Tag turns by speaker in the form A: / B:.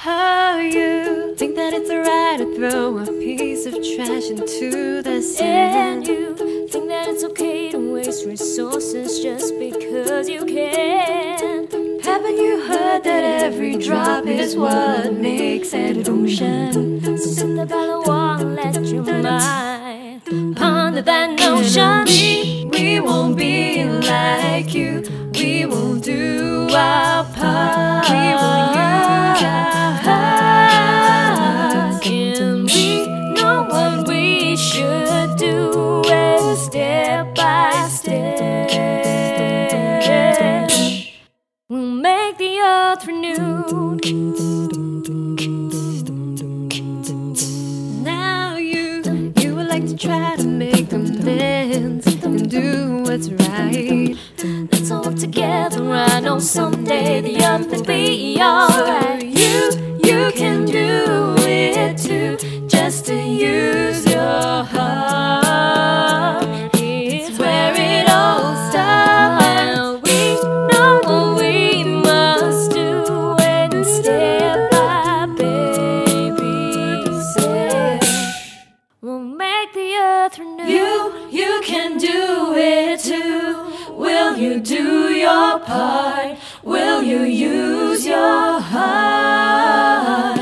A: Oh, you think that it's alright to throw a piece of trash into the
B: And
A: sand?
B: you think that it's okay to waste resources just because you can.
A: Haven't you heard that every drop is what makes an ocean?
B: So sit there by the wall and let your mind ponder that notion.
A: We won't be like you. We will do our part. We will use our hearts.
B: And we know what we should do, and step by step we'll make the earth renewed.
A: Now you would like to try to make amends and do what's right.
B: Let's all work together. I know someday the earth will be alright.
A: You can do it too, just to use your heart. It's where it all starts.
B: We know what we must do, and step by baby step we'll make the earth renew.
A: You can do it too. Will you do your part? Will you use your heart?